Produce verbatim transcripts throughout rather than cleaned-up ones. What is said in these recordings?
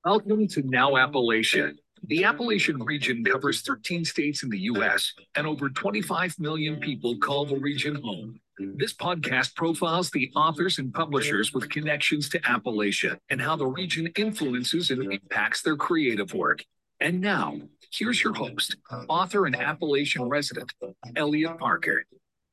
Welcome to Now Appalachia. The Appalachian region covers thirteen states in the U S, and over twenty-five million people call the region home. This podcast profiles the authors and publishers with connections to Appalachia and how the region influences and impacts their creative work. And now, here's your host, author and Appalachian resident, Elliot Parker.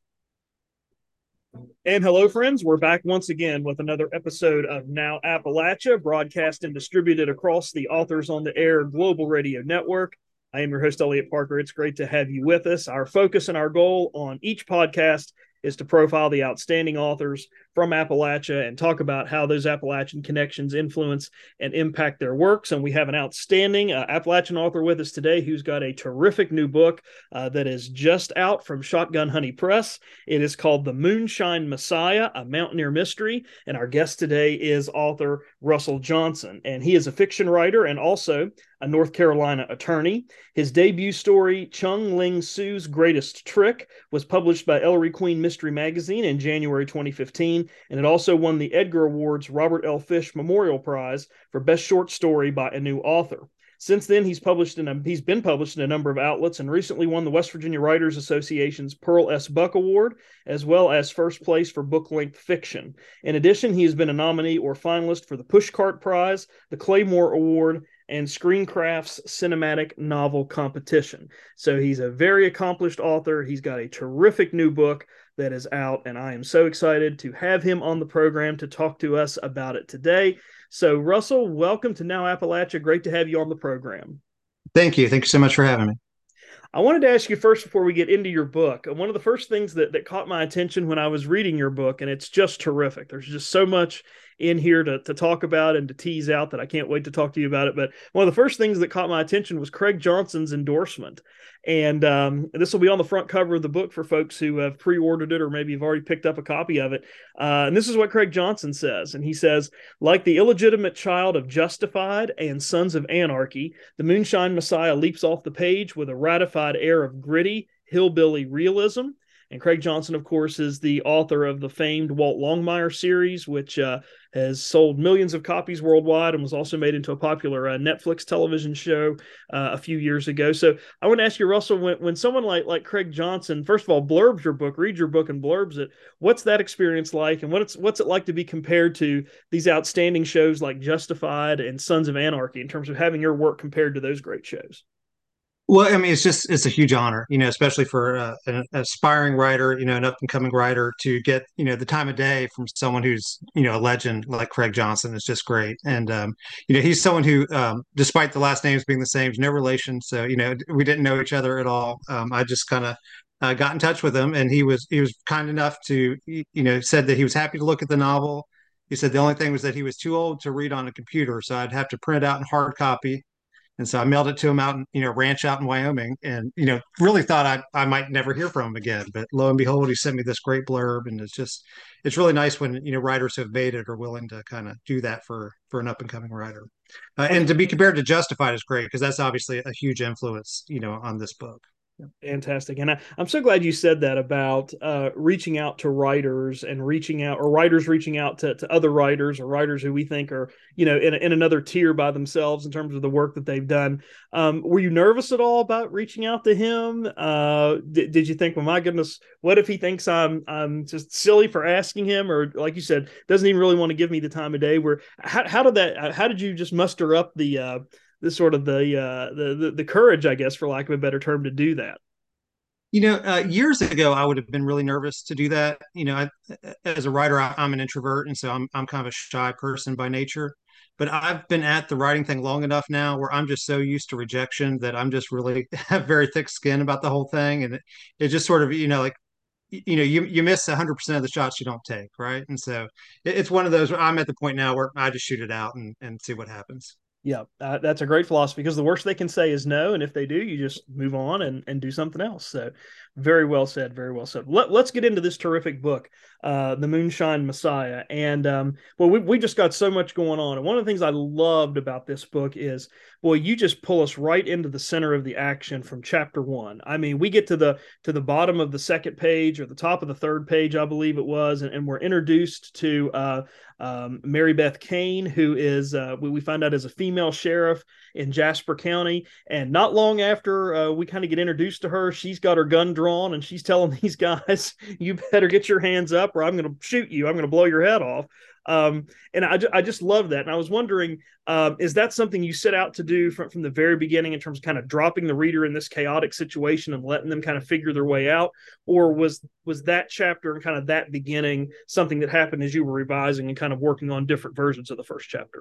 And hello, friends. We're back once again with another episode of Now Appalachia, broadcast and distributed across the Authors on the Air Global Radio Network. I am your host, Elliot Parker. It's great to have you with us. Our focus and our goal on each podcast is to profile the outstanding authors from Appalachia and talk about how those Appalachian connections influence and impact their works. And we have an outstanding uh, Appalachian author with us today who's got a terrific new book uh, that is just out from Shotgun Honey Press. It is called The Moonshine Messiah, a Mountaineer Mystery. And our guest today is author Russell Johnson. And he is a fiction writer and also a North Carolina attorney. His debut story, Chung Ling Sue's Greatest Trick, was published by Ellery Queen Mystery Magazine in January twenty fifteen, and it also won the Edgar Awards Robert L. Fish Memorial Prize for Best Short Story by a New Author. Since then, he's published in a, he's been published in a number of outlets and recently won the West Virginia Writers Association's Pearl S. Buck Award, as well as first place for book-length fiction. In addition, he has been a nominee or finalist for the Pushcart Prize, the Claymore Award, and Screencraft's Cinematic Novel Competition. So he's a very accomplished author. He's got a terrific new book that is out, and I am so excited to have him on the program to talk to us about it today. So, Russell, welcome to Now Appalachia. Great to have you on the program. Thank you. Thank you so much for having me. I wanted to ask you first, before we get into your book, one of the first things that, that caught my attention when I was reading your book, and it's just terrific. There's just so much in here to, to talk about and to tease out that I can't wait to talk to you about it. But one of the first things that caught my attention was Craig Johnson's endorsement. And um, this will be on the front cover of the book for folks who have pre-ordered it or maybe have already picked up a copy of it. Uh, and this is what Craig Johnson says. And he says, like the illegitimate child of Justified and Sons of Anarchy, the Moonshine Messiah leaps off the page with a ratified air of gritty, hillbilly realism. And Craig Johnson, of course, is the author of the famed Walt Longmire series, which uh, has sold millions of copies worldwide and was also made into a popular uh, Netflix television show uh, a few years ago. So I want to ask you, Russell, when, when someone like, like Craig Johnson, first of all, blurbs your book, reads your book and blurbs it, what's that experience like? And what's, what's it like to be compared to these outstanding shows like Justified and Sons of Anarchy in terms of having your work compared to those great shows? Well, I mean, it's just it's a huge honor, you know, especially for uh, an aspiring writer, you know, an up and coming writer to get, you know, the time of day from someone who's, you know, a legend like Craig Johnson is just great. And, um, you know, he's someone who, um, despite the last names being the same, no relation. So, you know, we didn't know each other at all. Um, I just kind of uh, got in touch with him, and he was he was kind enough to, you know, said that he was happy to look at the novel. He said the only thing was that he was too old to read on a computer, so I'd have to print it out in hard copy. And so I mailed it to him out in, you know, ranch out in Wyoming, and, you know, really thought I, I might never hear from him again. But lo and behold, he sent me this great blurb. And it's just, it's really nice when, you know, writers who have made it are willing to kind of do that for, for an up and coming writer. Uh, and to be compared to Justified is great because that's obviously a huge influence, you know, on this book. Fantastic. And I, I'm so glad you said that about uh, reaching out to writers and reaching out, or writers reaching out to, to other writers, or writers who we think are, you know, in, in another tier by themselves in terms of the work that they've done. Um, were you nervous at all about reaching out to him? Uh, did, did you think, well, my goodness, what if he thinks I'm I'm just silly for asking him? Or like you said, doesn't even really want to give me the time of day? Where how, how did that, how did you just muster up the, uh, the sort of the, uh, the, the, the courage, I guess, for lack of a better term, to do that? You know, uh, years ago, I would have been really nervous to do that. You know, I, as a writer, I, I'm an introvert, and so I'm I'm kind of a shy person by nature. But I've been at the writing thing long enough now where I'm just so used to rejection that I'm just really have very thick skin about the whole thing, and it, it just sort of, you know, like, you know, you you miss one hundred percent of the shots you don't take, right? And so it, it's one of those where I'm at the point now where I just shoot it out and and see what happens. Yeah, uh, that's a great philosophy, because the worst they can say is no. And if they do, you just move on and, and do something else. So very well said. Very well said. Let, let's get into this terrific book, uh, The Moonshine Messiah. And um, well, we, we just got so much going on. And one of the things I loved about this book is boy, you just pull us right into the center of the action from chapter one. I mean, we get to the to the bottom of the second page or the top of the third page, I believe it was, and, and we're introduced to uh, um, Mary Beth Kane, who is uh, we, we find out is a female sheriff in Jasper County. And not long after uh, we kind of get introduced to her, she's got her gun drawn and she's telling these guys, "You better get your hands up, or I'm going to shoot you. I'm going to blow your head off." Um, and I, I just love that. And I was wondering, um, is that something you set out to do from, from the very beginning in terms of kind of dropping the reader in this chaotic situation and letting them kind of figure their way out? Or was was that chapter and kind of that beginning something that happened as you were revising and kind of working on different versions of the first chapter?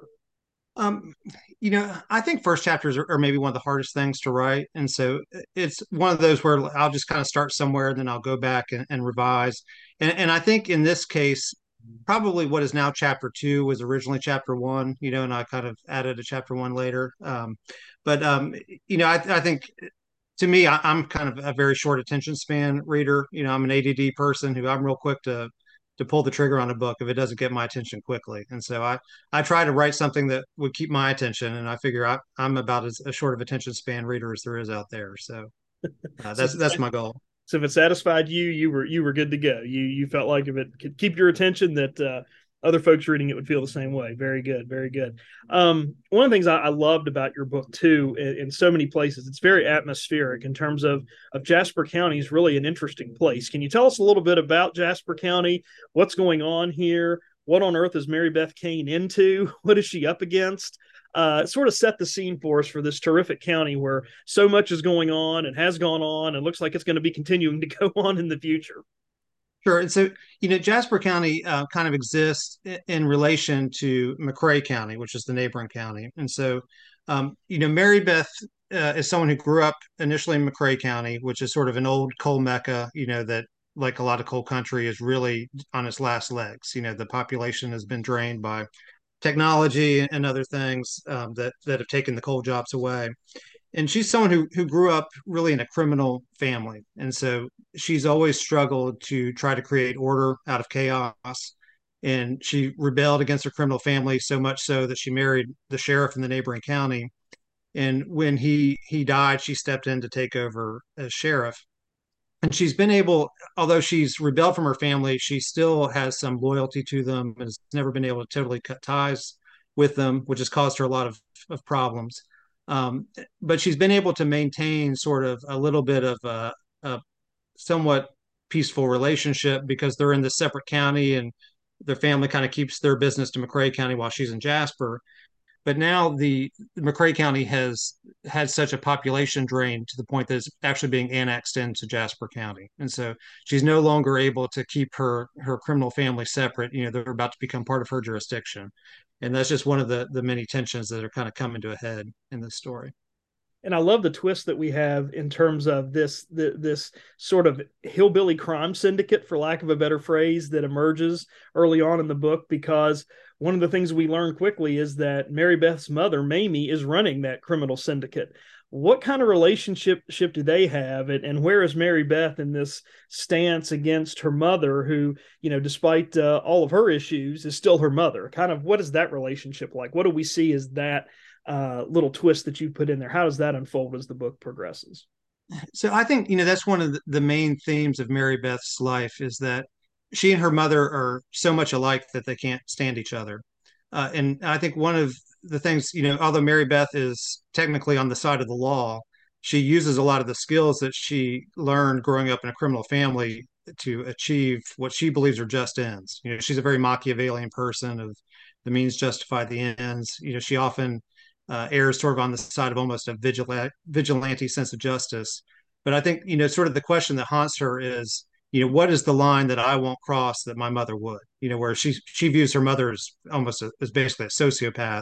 Um, you know, I think first chapters are, are maybe one of the hardest things to write. And so it's one of those where I'll just kind of start somewhere, then I'll go back and, and revise. And, and I think in this case, probably what is now chapter two was originally chapter one, you know, and I kind of added a chapter one later. Um, but, um, you know, I, I think to me, I, I'm kind of a very short attention span reader. You know, I'm an A D D person who I'm real quick to to pull the trigger on a book if it doesn't get my attention quickly. And so I I try to write something that would keep my attention, and I figure I, I'm about as a short of attention span reader as there is out there. So uh, So that's that's my goal. So if it satisfied you, you were you were good to go. You you felt like if it could keep your attention, that uh, other folks reading it would feel the same way. Very good, very good. Um, one of the things I, I loved about your book too, in, in so many places, it's very atmospheric in terms of of Jasper County is really an interesting place. Can you tell us a little bit about Jasper County? What's going on here? What on earth is Mary Beth Kane into? What is she up against? Uh, sort of set the scene for us for this terrific county where so much is going on and has gone on and looks like it's going to be continuing to go on in the future. Sure. And so, you know, Jasper County uh, kind of exists in, in relation to McRae County, which is the neighboring county. And so, um, you know, Mary Beth uh, is someone who grew up initially in McRae County, which is sort of an old coal mecca, you know, that like a lot of coal country is really on its last legs. You know, the population has been drained by technology and other things um, that that have taken the coal jobs away. And she's someone who who grew up really in a criminal family, and so she's always struggled to try to create order out of chaos. And she rebelled against her criminal family so much so that she married the sheriff in the neighboring county. And when he he died, she stepped in to take over as sheriff. And she's been able, although she's rebelled from her family, she still has some loyalty to them and has never been able to totally cut ties with them, which has caused her a lot of, of problems. Um, but she's been able to maintain sort of a little bit of a, a somewhat peaceful relationship because they're in this separate county and their family kind of keeps their business to McRae County while she's in Jasper. But now the McRae County has had such a population drain to the point that it's actually being annexed into Jasper County. And so she's no longer able to keep her her criminal family separate. You know, they're about to become part of her jurisdiction. And that's just one of the the many tensions that are kind of coming to a head in this story. And I love the twist that we have in terms of this the, this sort of hillbilly crime syndicate, for lack of a better phrase, that emerges early on in the book. Because one of the things we learn quickly is that Mary Beth's mother, Mamie, is running that criminal syndicate. What kind of relationship do they have, and, and where is Mary Beth in this stance against her mother, who, you know, despite uh, all of her issues, is still her mother? Kind of, what is that relationship like? What do we see as that uh, little twist that you put in there? How does that unfold as the book progresses? So I think, you know, that's one of the, the main themes of Mary Beth's life is that she and her mother are so much alike that they can't stand each other. Uh, and I think one of the things, you know, although Mary Beth is technically on the side of the law, she uses a lot of the skills that she learned growing up in a criminal family to achieve what she believes are just ends. You know, she's a very Machiavellian person of the means justify the ends. You know, she often uh, errs sort of on the side of almost a vigilante, vigilante sense of justice. But I think, you know, sort of the question that haunts her is, you know, what is the line that I won't cross that my mother would? You know, where she she views her mother as almost a, as basically a sociopath,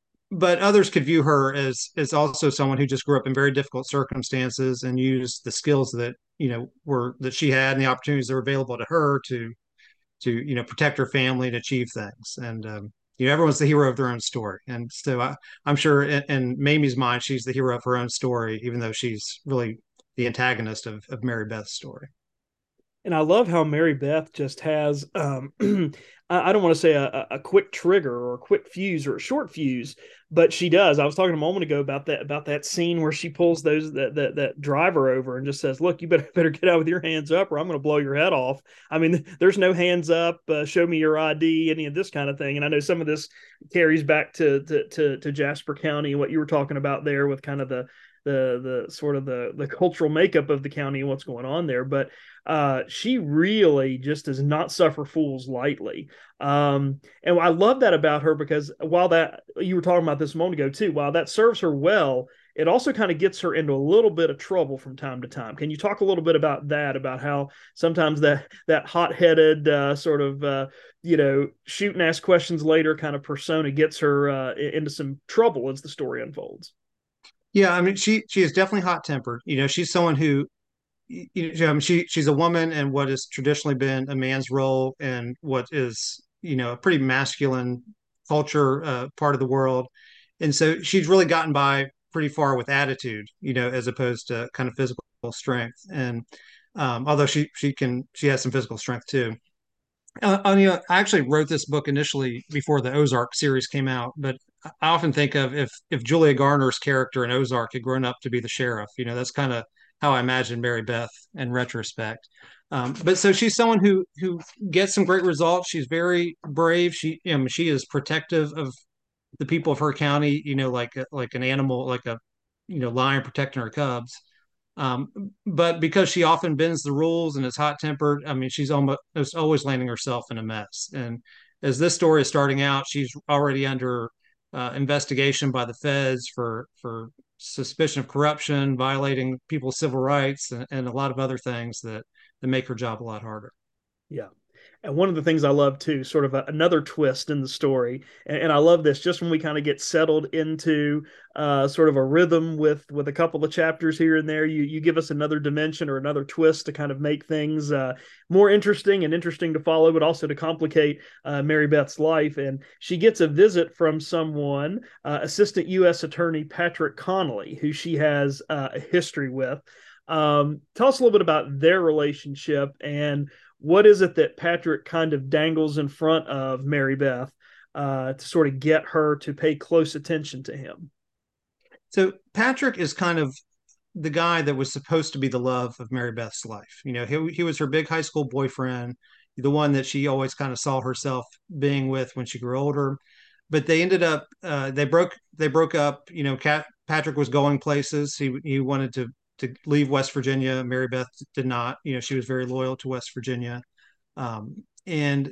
but others could view her as as also someone who just grew up in very difficult circumstances and used the skills that you know were that she had and the opportunities that were available to her to to you know protect her family and achieve things. And um, you know, everyone's the hero of their own story, and so I, I'm sure in, in Mamie's mind, she's the hero of her own story, even though she's really the antagonist of, of Mary Beth's story. And I love how Mary Beth just has, um, I don't want to say a, a quick trigger or a quick fuse or a short fuse, but she does. I was talking a moment ago about that about that scene where she pulls those that that, that driver over and just says, "Look, you better better get out with your hands up, or I'm going to blow your head off." I mean, there's no hands up, uh, show me your I D, any of this kind of thing. And I know some of this carries back to to to, to Jasper County, what you were talking about there with kind of the the the sort of the the cultural makeup of the county and what's going on there. But uh, she really just does not suffer fools lightly. Um, and I love that about her, because while that, you were talking about this a moment ago too, while that serves her well, it also kind of gets her into a little bit of trouble from time to time. Can you talk a little bit about that, about how sometimes that that hot-headed uh, sort of uh, you know, shoot and ask questions later kind of persona gets her uh, into some trouble as the story unfolds? Yeah, I mean, she she is definitely hot tempered. You know, she's someone who, you know, I mean, she she's a woman in what has traditionally been a man's role, and what is, you know, a pretty masculine culture, uh, part of the world. And so she's really gotten by pretty far with attitude, you know, as opposed to kind of physical strength. And um, although she she can she has some physical strength too. Uh, I, mean, I actually wrote this book initially before the Ozark series came out, but I often think of if if Julia Garner's character in Ozark had grown up to be the sheriff. You know, that's kind of how I imagine Mary Beth in retrospect. Um, but so she's someone who who gets some great results. She's very brave. She, you know, she is protective of the people of her county. You know, like like an animal, like a, you know, lion protecting her cubs. Um, but because she often bends the rules and is hot tempered, I mean, she's almost always landing herself in a mess. And as this story is starting out, she's already under uh, investigation by the feds for for suspicion of corruption, violating people's civil rights, and, and a lot of other things that that make her job a lot harder. Yeah. And one of the things I love too, sort of a, another twist in the story, and, and I love this just when we kind of get settled into uh, sort of a rhythm with with a couple of chapters here and there. You you give us another dimension or another twist to kind of make things uh, more interesting and interesting to follow, but also to complicate uh, Mary Beth's life. And she gets a visit from someone, uh, Assistant U S Attorney Patrick Connolly, who she has uh, a history with. Um, tell us a little bit about their relationship, and what is it that Patrick kind of dangles in front of Mary Beth uh, to sort of get her to pay close attention to him? So Patrick is kind of the guy that was supposed to be the love of Mary Beth's life. You know, he he was her big high school boyfriend, the one that she always kind of saw herself being with when she grew older. But they ended up uh, they broke they broke up. You know, Cat, Patrick was going places. He he wanted to to leave West Virginia. Mary Beth did not. You know, she was very loyal to West Virginia. Um, and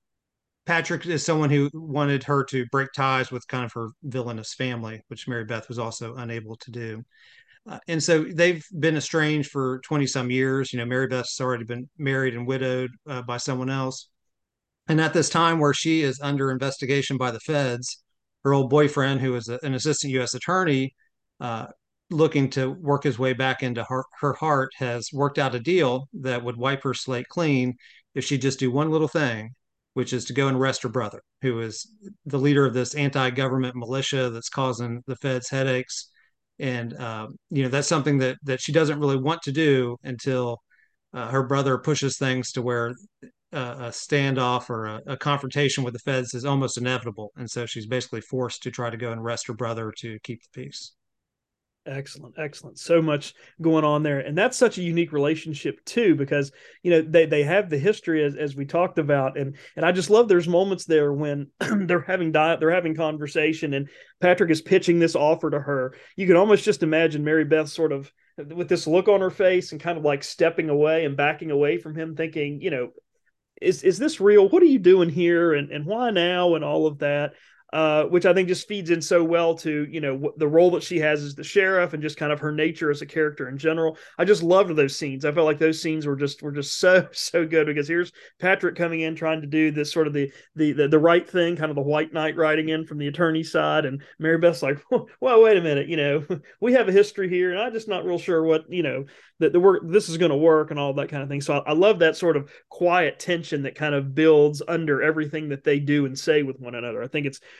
Patrick is someone who wanted her to break ties with kind of her villainous family, which Mary Beth was also unable to do. Uh, and so they've been estranged for twenty some years. You know, Mary Beth's already been married and widowed uh, by someone else. And at this time, where she is under investigation by the feds, her old boyfriend, who is a, an assistant U S attorney, uh, looking to work his way back into her, her heart, has worked out a deal that would wipe her slate clean if she just do one little thing, which is to go and arrest her brother, who is the leader of this anti-government militia that's causing the feds headaches. And um, you know, that's something that that she doesn't really want to do until uh, her brother pushes things to where uh, a standoff or a, a confrontation with the feds is almost inevitable. And so she's basically forced to try to go and arrest her brother to keep the peace. Excellent, excellent. So much going on there, and that's such a unique relationship too, because you know they they have the history as, as we talked about, and and I just love there's moments there when they're having diet, they're having conversation, and Patrick is pitching this offer to her. You can almost just imagine Mary Beth sort of with this look on her face and kind of like stepping away and backing away from him, thinking, you know, is is this real? What are you doing here, and and why now, and all of that. Uh, which I think just feeds in so well to, you know, the role that she has as the sheriff and just kind of her nature as a character in general. I just loved those scenes. I felt like those scenes were just were just so so good, because here's Patrick coming in trying to do this sort of the the the, the right thing, kind of the white knight riding in from the attorney side, and Mary Beth's like, well, wait a minute, you know, we have a history here, and I'm just not real sure what, you know, that the work this is going to work and all that kind of thing. So I, I love that sort of quiet tension that kind of builds under everything that they do and say with one another. I think it's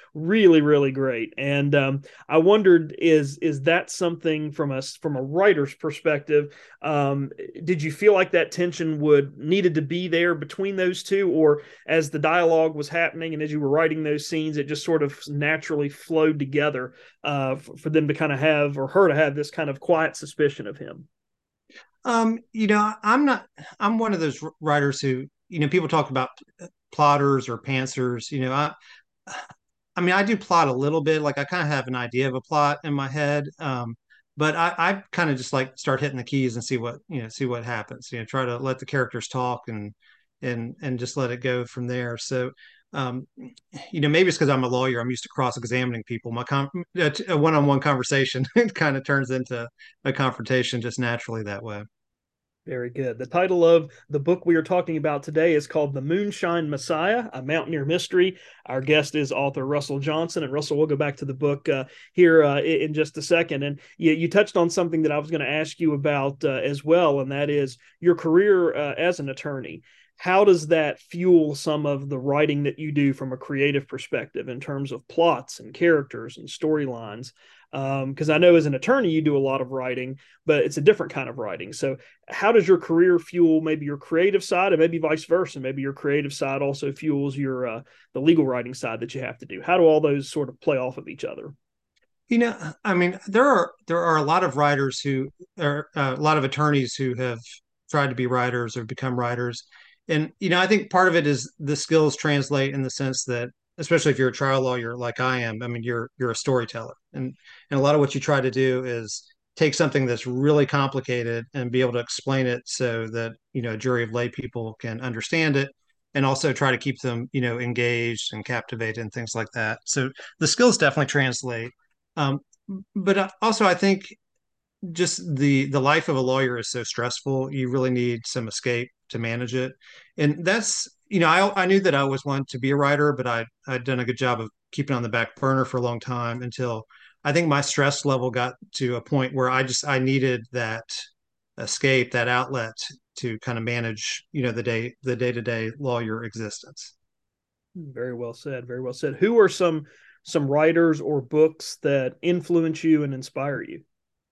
really, really great. And um, I wondered, is is that something from us from a writer's perspective? Um, did you feel like that tension would needed to be there between those two, or as the dialogue was happening and as you were writing those scenes, it just sort of naturally flowed together uh, for, for them to kind of have, or her to have, this kind of quiet suspicion of him? Um, you know, I'm not. I'm one of those writers who, you know, people talk about plotters or pantsers. You know, I, I mean, I do plot a little bit. Like I kind of have an idea of a plot in my head. Um, but I, I kind of just like start hitting the keys and see what, you know, see what happens. You know, try to let the characters talk and and and just let it go from there. So, um, you know, maybe it's because I'm a lawyer. I'm used to cross-examining people. My com- a one-on-one conversation kind of turns into a confrontation just naturally that way. Very good. The title of the book we are talking about today is called The Moonshine Messiah, a Mountaineer Mystery. Our guest is author Russell Johnson. And Russell, we'll go back to the book uh, here uh, in just a second. And you, you touched on something that I was going to ask you about uh, as well, and that is your career uh, as an attorney. How does that fuel some of the writing that you do from a creative perspective in terms of plots and characters and storylines? Because um, I know as an attorney, you do a lot of writing, but it's a different kind of writing. So how does your career fuel maybe your creative side, and maybe vice versa? Maybe your creative side also fuels your uh, the legal writing side that you have to do. How do all those sort of play off of each other? You know, I mean, there are there are a lot of writers who are uh, a lot of attorneys who have tried to be writers or become writers, and you know, I think part of it is the skills translate in the sense that, especially if you're a trial lawyer like I am, I mean, you're you're a storyteller, and and a lot of what you try to do is take something that's really complicated and be able to explain it so that, you know, a jury of lay people can understand it, and also try to keep them, you know, engaged and captivated and things like that. So the skills definitely translate. Um, but also, I think just the the life of a lawyer is so stressful. You really need some escape to manage it, and that's, you know, I I knew that I always wanted to be a writer, but I I'd done a good job of keeping it on the back burner for a long time until I think my stress level got to a point where I just I needed that escape, that outlet to kind of manage, you know, the day the day to day lawyer existence. Very well said. Very well said. Who are some some writers or books that influence you and inspire you?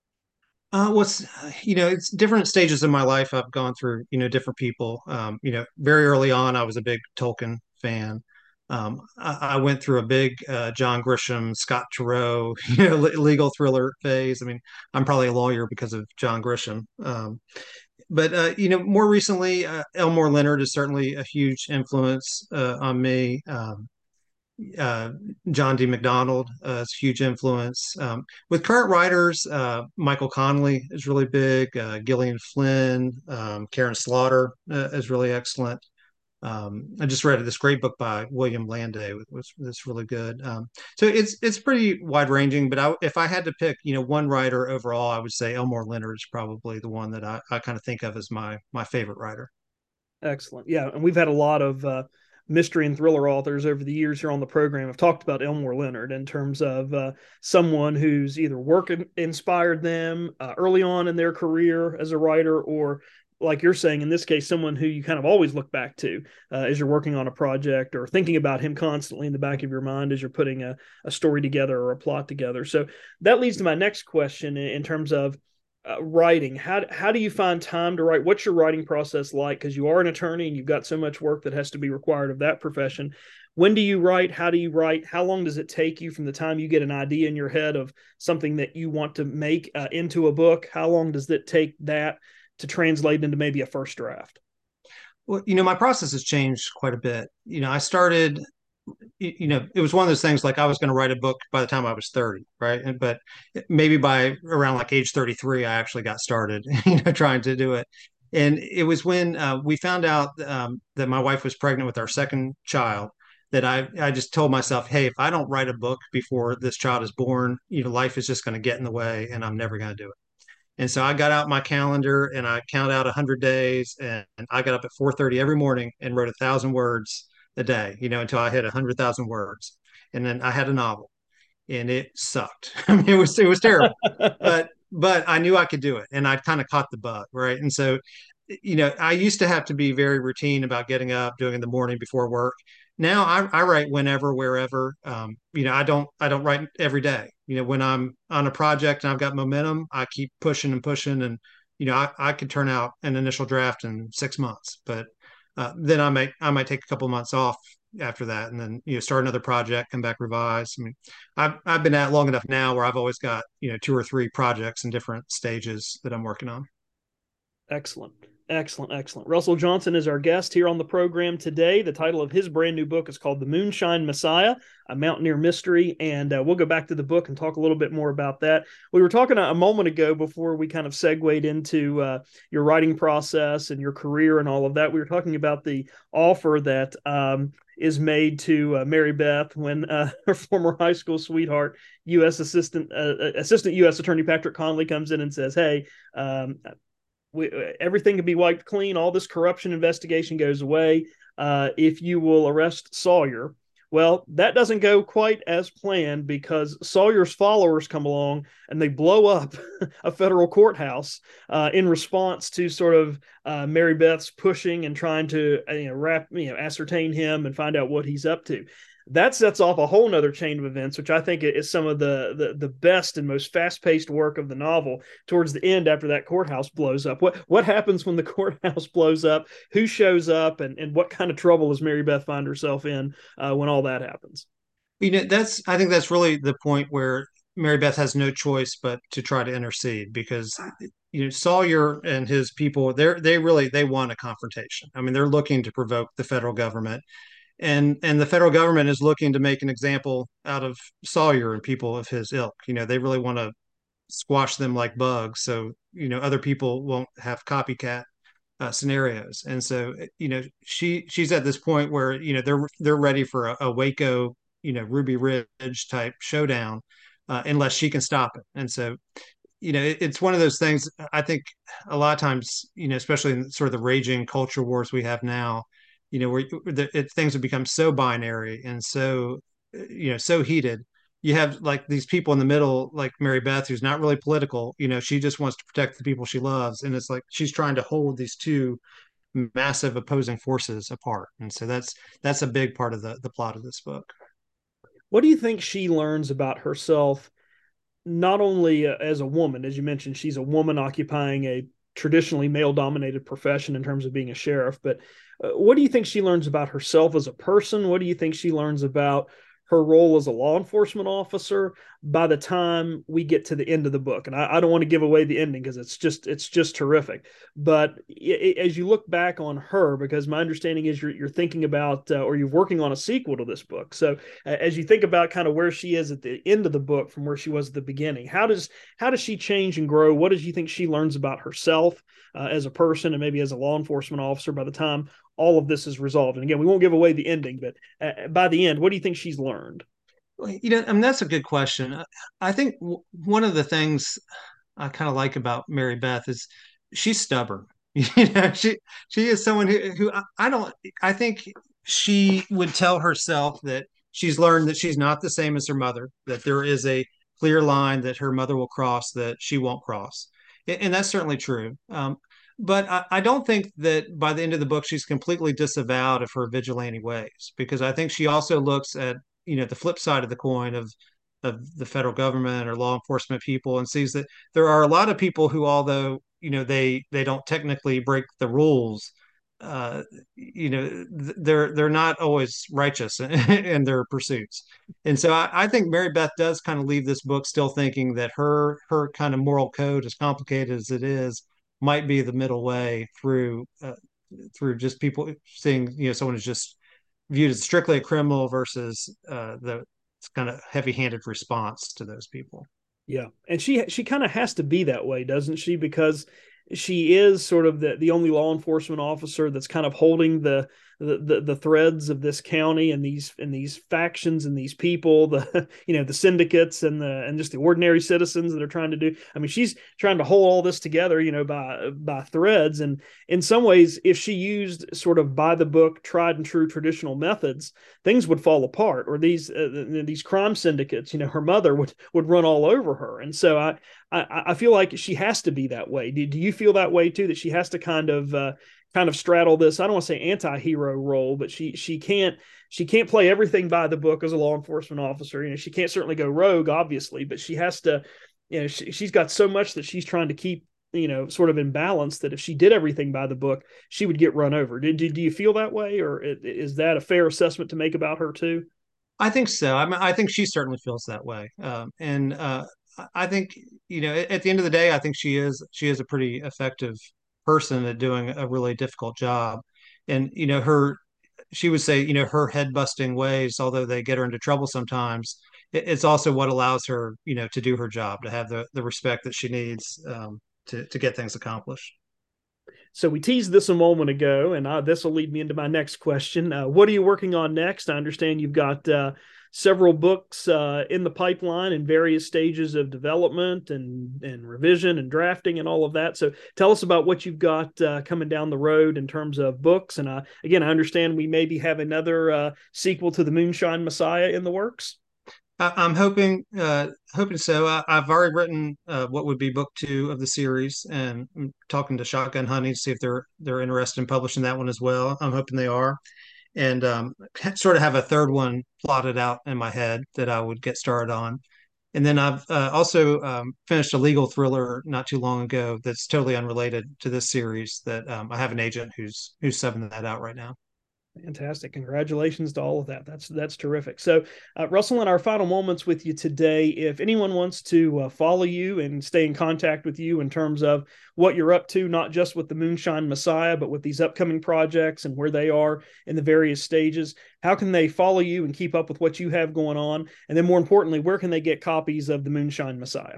Uh, what's you know, it's different stages of my life. I've gone through, you know, different people. Um, you know, very early on, I was a big Tolkien fan. Um, I, I went through a big uh, John Grisham, Scott Turow, you know, le- legal thriller phase. I mean, I'm probably a lawyer because of John Grisham. Um, but uh, you know, more recently, uh, Elmore Leonard is certainly a huge influence uh, on me. Um, uh, John D. McDonald uh, is a huge influence. Um, with current writers, uh, Michael Connelly is really big. Uh, Gillian Flynn, um, Karen Slaughter uh, is really excellent. Um, I just read this great book by William Landay, which was really good. Um, so it's it's pretty wide ranging. But I, if I had to pick, you know, one writer overall, I would say Elmore Leonard is probably the one that I, I kind of think of as my my favorite writer. Excellent. Yeah, and we've had a lot of uh, mystery and thriller authors over the years here on the program. Have talked about Elmore Leonard in terms of uh, someone who's either work inspired them uh, early on in their career as a writer, or like you're saying in this case, someone who you kind of always look back to uh, as you're working on a project, or thinking about him constantly in the back of your mind as you're putting a, a story together or a plot together. So that leads to my next question in terms of uh, writing. How how do you find time to write? What's your writing process like? Because you are an attorney and you've got so much work that has to be required of that profession. When do you write? How do you write? How long does it take you from the time you get an idea in your head of something that you want to make uh, into a book? How long does it take that to translate into maybe a first draft? Well, you know, my process has changed quite a bit. You know, I started, you know, it was one of those things like I was going to write a book by the time I was thirty, right? And, but maybe by around like age thirty-three, I actually got started, you know, trying to do it. And it was when uh, we found out um, that my wife was pregnant with our second child that I, I just told myself, hey, if I don't write a book before this child is born, you know, life is just going to get in the way and I'm never going to do it. And so I got out my calendar and I counted out one hundred days, and I got up at four thirty every morning and wrote a thousand words a day, you know, until I hit one hundred thousand words. And then I had a novel and it sucked. I mean, it was, it was terrible, but, but I knew I could do it and I kind of caught the bug. Right. And so, you know, I used to have to be very routine about getting up, doing in the morning before work. now I, I write whenever, wherever. Um, you know, I don't I don't write every day. You know, when I'm on a project and I've got momentum, I keep pushing and pushing, and you know, I, I could turn out an initial draft in six months, but uh, then I might I might take a couple of months off after that, and then you know start another project, come back, revise. I mean, I've I've been at it long enough now where I've always got you know two or three projects in different stages that I'm working on. Excellent. Excellent, excellent. Russell Johnson is our guest here on the program today. The title of his brand new book is called The Moonshine Messiah, a Mountaineer Mystery. And uh, we'll go back to the book and talk a little bit more about that. We were talking a, a moment ago before we kind of segued into uh, your writing process and your career and all of that. We were talking about the offer that um, is made to uh, Mary Beth when uh, her former high school sweetheart, U S Assistant uh, Assistant U S Attorney Patrick Conley comes in and says, hey, um, We, everything can be wiped clean. All this corruption investigation goes away uh, if you will arrest Sawyer. Well, that doesn't go quite as planned because Sawyer's followers come along and they blow up a federal courthouse uh, in response to sort of uh, Mary Beth's pushing and trying to you know, wrap, you know, ascertain him and find out what he's up to. That sets off a whole nother chain of events, which I think is some of the, the, the best and most fast-paced work of the novel towards the end after that courthouse blows up. What what happens when the courthouse blows up? Who shows up? And, and what kind of trouble does Mary Beth find herself in uh, when all that happens? You know, that's I think that's really the point where Mary Beth has no choice but to try to intercede because you know Sawyer and his people they're they really they want a confrontation. I mean, they're looking to provoke the federal government and and the federal government is looking to make an example out of Sawyer and people of his ilk. You know, they really want to squash them like bugs, so you know other people won't have copycat uh, scenarios. And so you know she she's at this point where you know they're they're ready for a, a Waco, you know Ruby Ridge type showdown, uh, unless she can stop it. And so you know it, it's one of those things. I think a lot of times, you know, especially in sort of the raging culture wars we have now, you know, where the, it, things have become so binary and so, you know, so heated. You have like these people in the middle, like Mary Beth, who's not really political. You know, she just wants to protect the people she loves, and it's like she's trying to hold these two massive opposing forces apart. And so that's that's a big part of the the plot of this book. What do you think she learns about herself, not only uh, as a woman, as you mentioned, she's a woman occupying a traditionally male dominated profession in terms of being a sheriff, but uh, what do you think she learns about herself as a person? What do you think she learns about her role as a law enforcement officer by the time we get to the end of the book? And I, I don't want to give away the ending because it's just it's just terrific. But it, as you look back on her, because my understanding is you're, you're thinking about uh, or you're working on a sequel to this book. So uh, as you think about kind of where she is at the end of the book from where she was at the beginning, how does how does she change and grow? What does you think she learns about herself uh, as a person and maybe as a law enforcement officer by the time all of this is resolved? And again, we won't give away the ending, but uh, by the end, what do you think she's learned? You know, I mean, that's a good question. I think w- one of the things I kind of like about Mary Beth is she's stubborn. You know, she she is someone who, who I, I don't I think she would tell herself that she's learned that she's not the same as her mother, that there is a clear line that her mother will cross that she won't cross. And, and that's certainly true. Um, but I, I don't think that by the end of the book she's completely disavowed of her vigilante ways, because I think she also looks at you know the flip side of the coin of of the federal government or law enforcement people and sees that there are a lot of people who, although you know they they don't technically break the rules, uh, you know they're they're not always righteous in, in their pursuits. And so I, I think Mary Beth does kind of leave this book still thinking that her her kind of moral code, as complicated as it is, might be the middle way through uh, through just people seeing you know someone who's just viewed as strictly a criminal versus uh, the kind of heavy-handed response to those people. Yeah, and she she kind of has to be that way, doesn't she? Because she is sort of the the only law enforcement officer that's kind of holding the the the, the threads of this county and these and these factions and these people, the you know the syndicates and the and just the ordinary citizens that are trying to do. I mean, she's trying to hold all this together, you know, by by threads. And in some ways, if she used sort of by the book, tried and true traditional methods, things would fall apart. Or these uh, these crime syndicates, you know, her mother would would run all over her. And so I I, I feel like she has to be that way. Do, do you feel that way too? That she has to kind of uh, kind of straddle this, I don't want to say anti-hero role, but she she can't she can't play everything by the book as a law enforcement officer. You know, she can't certainly go rogue, obviously, but she has to, you know, she, she's got so much that she's trying to keep, you know, sort of in balance, that if she did everything by the book, she would get run over. Did, did do you feel that way, or is that a fair assessment to make about her too? I think so. I mean, I think she certainly feels that way. Um, and uh, I think, you know, at the end of the day, I think she is she is a pretty effective person at doing a really difficult job. And, you know, her she would say, you know, her head busting ways, although they get her into trouble sometimes, it, it's also what allows her, you know, to do her job, to have the the respect that she needs um, to to get things accomplished. So we teased this a moment ago, and uh, this will lead me into my next question. Uh, what are you working on next? I understand you've got uh, several books uh, in the pipeline in various stages of development and, and revision and drafting and all of that. So tell us about what you've got uh, coming down the road in terms of books. And uh, again, I understand we maybe have another uh, sequel to the Moonshine Messiah in the works. I'm hoping, uh, hoping so. I, I've already written uh, what would be book two of the series, and I'm talking to Shotgun Honey to see if they're they're interested in publishing that one as well. I'm hoping they are, and um, sort of have a third one plotted out in my head that I would get started on. And then I've uh, also um, finished a legal thriller not too long ago that's totally unrelated to this series. That um, I have an agent who's who's subbing that out right now. Fantastic. Congratulations to all of that. That's that's terrific. So, uh, Russell, in our final moments with you today, if anyone wants to uh, follow you and stay in contact with you in terms of what you're up to, not just with the Moonshine Messiah, but with these upcoming projects and where they are in the various stages, how can they follow you and keep up with what you have going on? And then more importantly, where can they get copies of the Moonshine Messiah?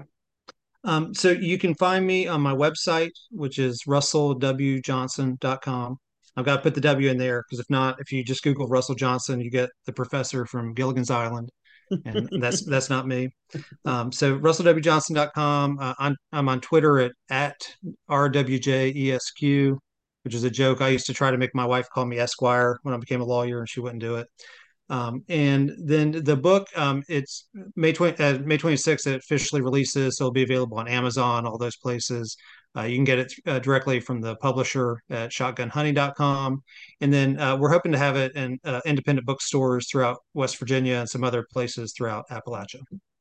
Um, so you can find me on my website, which is russell w johnson dot com. I've got to put the W in there because if not, if you just Google Russell Johnson, you get the professor from Gilligan's Island, and that's that's not me. Um, so russell w johnson dot com. Uh, I'm I'm on Twitter at at r w j e s q, which is a joke. I used to try to make my wife call me Esquire when I became a lawyer, and she wouldn't do it. Um, and then the book, um, it's May twentieth, uh, May twenty-sixth, it officially releases. So it'll be available on Amazon, all those places. Uh, you can get it uh, directly from the publisher at shotgun honey dot com. And then uh, we're hoping to have it in uh, independent bookstores throughout West Virginia and some other places throughout Appalachia.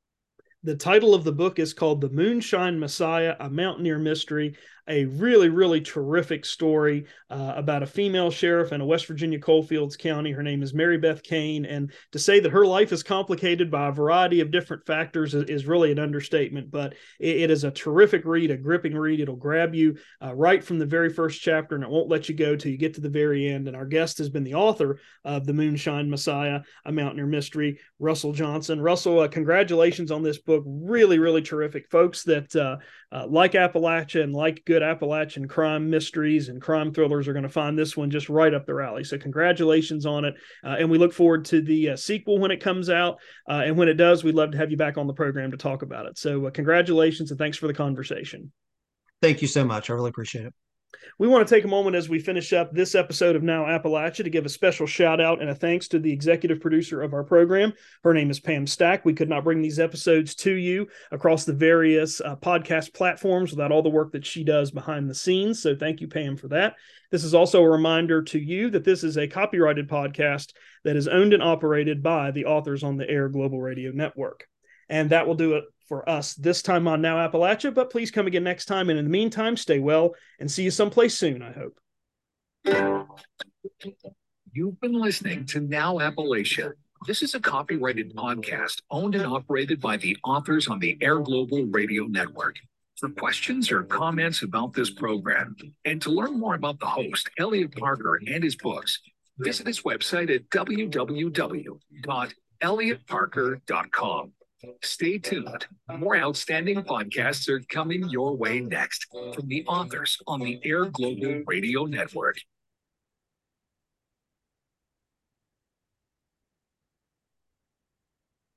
The title of the book is called The Moonshine Messiah, A Mountaineer Mystery, a really, really terrific story uh, about a female sheriff in a West Virginia coalfields county. Her name is Mary Beth Kane. And to say that her life is complicated by a variety of different factors is, is really an understatement. But it, it is a terrific read, a gripping read. It'll grab you uh, right from the very first chapter, and it won't let you go till you get to the very end. And our guest has been the author of The Moonshine Messiah, A Mountaineer Mystery, Russell Johnson. Russell, uh, congratulations on this book. Really, really terrific. Folks that uh, uh, like Appalachia and like good Appalachian crime mysteries and crime thrillers are going to find this one just right up their alley. So congratulations on it. Uh, and we look forward to the uh, sequel when it comes out. Uh, and when it does, we'd love to have you back on the program to talk about it. So uh, congratulations and thanks for the conversation. Thank you so much. I really appreciate it. We want to take a moment as we finish up this episode of Now Appalachia to give a special shout out and a thanks to the executive producer of our program. Her name is Pam Stack. We could not bring these episodes to you across the various uh, podcast platforms without all the work that she does behind the scenes. So thank you, Pam, for that. This is also a reminder to you that this is a copyrighted podcast that is owned and operated by the Authors on the Air Global Radio Network. And that will do it for us this time on Now Appalachia, but please come again next time. And in the meantime, stay well and see you someplace soon, I hope. You've been listening to Now Appalachia. This is a copyrighted podcast owned and operated by the Authors on the Air Global Radio Network. For questions or comments about this program, and to learn more about the host, Elliot Parker, and his books, visit his website at w w w dot elliot parker dot com. Stay tuned. More outstanding podcasts are coming your way next from the Authors on the Air Global Radio Network.